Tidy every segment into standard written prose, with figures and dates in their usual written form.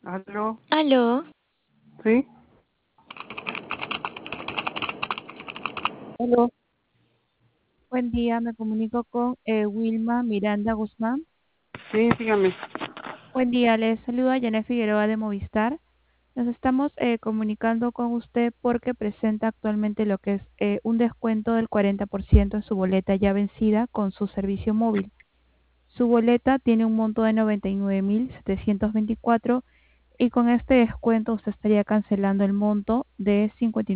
Aló, Aló, sí, aló, Buen día, me comunico con Wilma Miranda Guzmán. sí, dígame. Buen día, les saluda Janet Figueroa de Movistar. Nos estamos comunicando con usted porque presenta actualmente lo que es un descuento del 40% en su boleta ya vencida con su servicio móvil. Su boleta tiene un monto de 99.724 y con este descuento usted estaría cancelando el monto de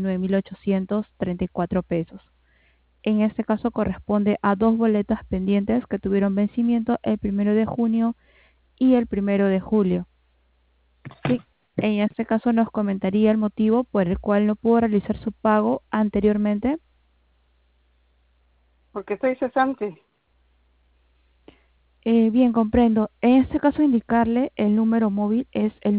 59.834 pesos. En este caso corresponde a dos boletas pendientes que tuvieron vencimiento el 1 de junio y el 1 de julio. Sí, en este caso nos comentaría el motivo por el cual no pudo realizar su pago anteriormente. Porque estoy cesante. Bien, comprendo. En este caso indicarle el número móvil es el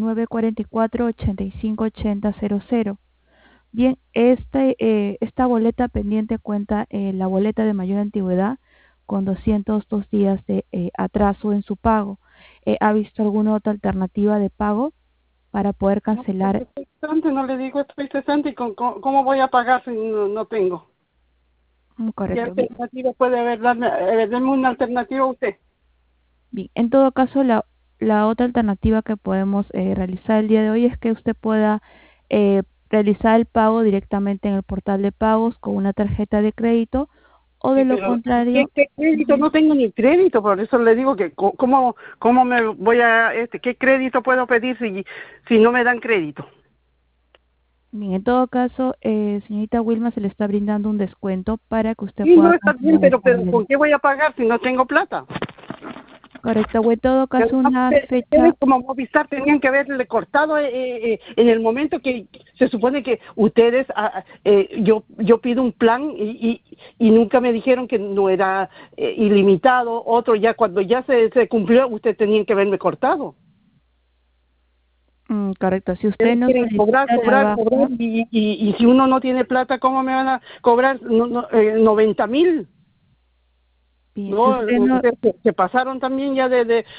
944-858000. Bien, esta boleta pendiente cuenta la boleta de mayor antigüedad con 202 días de atraso en su pago. ¿Ha visto alguna otra alternativa de pago para poder No, porque cancelar? estoy cesante, no le digo estoy cesante y ¿cómo voy a pagar si no tengo? ¿Qué Correcto. Bien, alternativa puede haber? Deme una alternativa a usted. bien. En todo caso, la otra alternativa que podemos realizar el día de hoy es que usted pueda realizar el pago directamente en el portal de pagos con una tarjeta de crédito o Sí, de lo pero ¿qué, contrario. qué crédito? No tengo ni crédito, por eso le digo que ¿cómo me voy qué crédito puedo pedir si no me dan crédito? Bien, en todo caso, señorita Wilma, se le está brindando un descuento para que usted Sí, pueda no está bien, cancelar esta pero boleta. ¿con qué voy a pagar si no tengo plata? Correcto, o en todo Y caso además, una ustedes fecha. como Movistar tenían que haberle cortado en el momento que se supone que ustedes, yo pido un plan y nunca me dijeron que no era ilimitado, otro ya cuando ya se cumplió, ustedes tenían que haberme cortado. Correcto, si usted Ustedes no quieren cobrar, solicita la cobrar, cobrar baja, y si uno no tiene plata, ¿cómo me van a cobrar 90.000? bien, si No, usted no, ustedes se pasaron también ya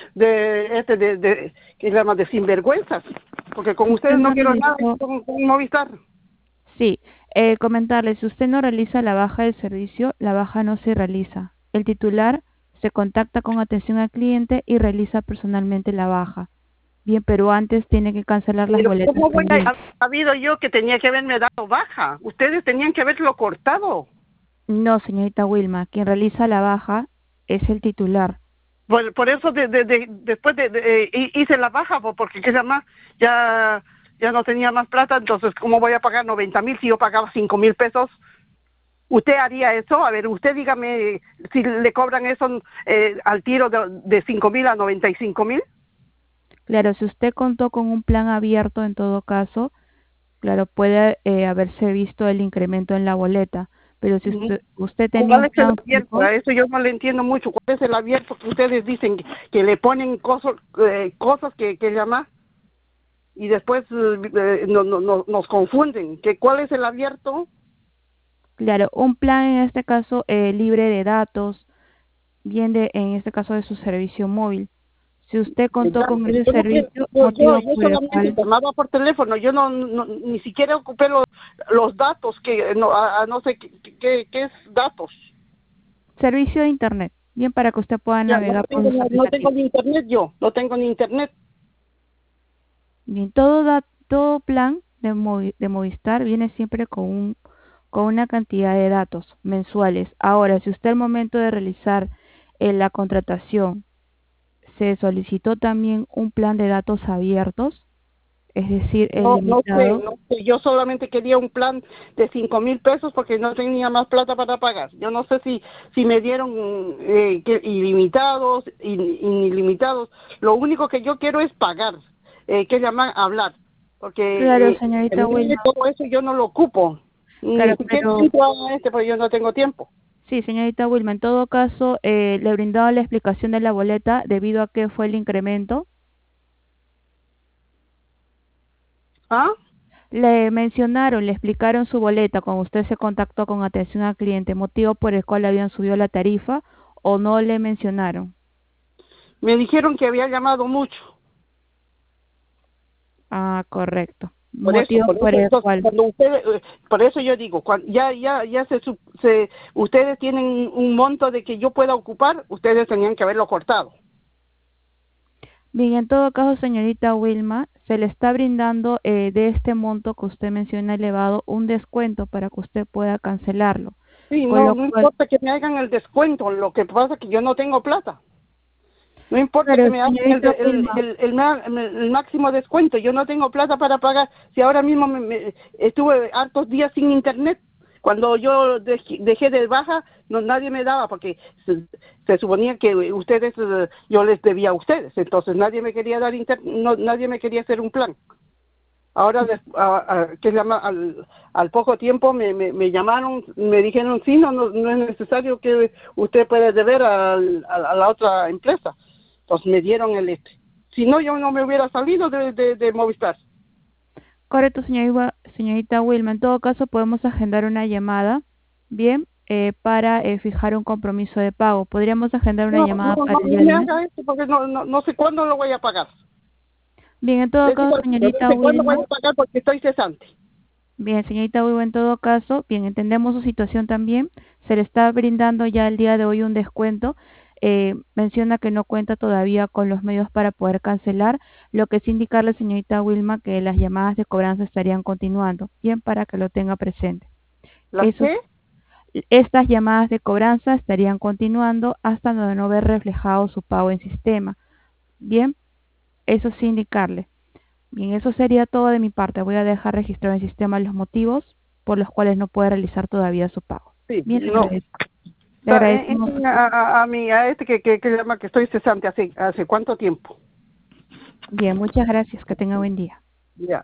¿qué se llama? De sinvergüenzas, porque con si usted ustedes no no quiero nada realizó, con Movistar. sí, comentarle, si usted no realiza la baja del servicio, la baja no se realiza. El titular se contacta con atención al cliente y realiza personalmente la baja. Bien, pero antes tiene que cancelar las Pero boletas ¿cómo voy a pendientes. haber sabido yo que tenía que haberme dado baja? Ustedes tenían que haberlo cortado. No, señorita Wilma, quien realiza la baja es el titular. Por eso después hice la baja, porque qué se llama, ya no tenía más plata, entonces ¿cómo voy a pagar 90.000 si yo pagaba 5.000 pesos? ¿Usted haría eso? A ver, usted dígame si le cobran eso al tiro de 5.000 a 95.000. Claro, si usted contó con un plan abierto, en todo caso, claro, puede haberse visto el incremento en la boleta, pero si usted tenía ¿Cuál un es el plan abierto? fijo, A eso yo no le entiendo mucho. ¿Cuál es el abierto que ustedes dicen que le ponen cosas que llama y después nos confunden? ¿Cuál es el abierto? claro, un plan en este caso libre de datos, bien en este caso de su servicio móvil. Si usted contó Ya, con pero ese yo no quiero, servicio, motivo yo por el solamente cual, llamaba por teléfono, yo ni siquiera ocupé los datos, que no sé qué es datos. servicio de Internet, bien para que usted pueda Ya, navegar por sus no tengo aplicativos. ni internet yo, no tengo ni internet. Bien, todo plan de Movistar viene siempre con una cantidad de datos mensuales. Ahora, si usted al momento de realizar la contratación se solicitó también un plan de datos abiertos, es decir, ilimitado. No sé, yo solamente quería un plan de 5.000 pesos porque no tenía más plata para pagar. Yo no sé si me dieron ilimitados, ilimitados. Lo único que yo quiero es pagar, que llaman hablar, porque Claro, señorita Wilma, todo eso yo no lo ocupo. Ni claro, siquiera pero entro a porque yo no tengo tiempo. sí, señorita Wilma, en todo caso, le brindaba la explicación de la boleta debido a que fue el incremento. ¿Ah? Le mencionaron, le explicaron su boleta cuando usted se contactó con atención al cliente, motivo por el cual le habían subido la tarifa, o no le mencionaron. Me dijeron que había llamado mucho. Ah, correcto. Por eso, Motivo por el entonces, cual. cuando ustedes, por eso yo digo, ya ustedes tienen un monto de que yo pueda ocupar, ustedes tenían que haberlo cortado. Bien, en todo caso, señorita Wilma, se le está brindando de este monto que usted menciona elevado un descuento para que usted pueda cancelarlo. Sí, Con no, lo no cual, importa que me hagan el descuento, lo que pasa es que yo no tengo plata. No importa que pero me hagan señorita Wilma, el máximo descuento, yo no tengo plata para pagar. Si ahora mismo estuve hartos días sin internet, cuando yo dejé de baja, no, nadie me daba, porque se suponía que ustedes, yo les debía a ustedes, entonces nadie me quería dar no, nadie me quería hacer un plan. Ahora, ¿qué se llama? Al poco tiempo me llamaron, me dijeron, sí, no es necesario que usted pueda deber a la otra empresa. Entonces me dieron el este. Si no, yo no me hubiera salido de Movistar. correcto, señorita Wilma, en todo caso podemos agendar una llamada, bien, para fijar un compromiso de pago. Podríamos agendar una llamada para el No día me lunes. haga esto porque no sé cuándo lo voy a pagar. Bien, en todo Les digo, caso, no señorita sé cuándo voy Wilma, a pagar porque estoy cesante. bien, señorita Wilma, en todo caso, bien, entendemos su situación también. Se le está brindando ya el día de hoy un descuento. Menciona que no cuenta todavía con los medios para poder cancelar, lo que es indicarle, señorita Wilma, que las llamadas de cobranza estarían continuando, bien, para que lo tenga presente. ¿Las qué? Estas llamadas de cobranza estarían continuando hasta no ver reflejado su pago en sistema. Bien, eso sí indicarle. Bien, eso sería todo de mi parte. Voy a dejar registrado en el sistema los motivos por los cuales no puede realizar todavía su pago. Sí, Bien, no. le agradecemos. A este que llama que estoy cesante hace cuánto tiempo. Bien, muchas gracias. Que tenga buen día. Ya.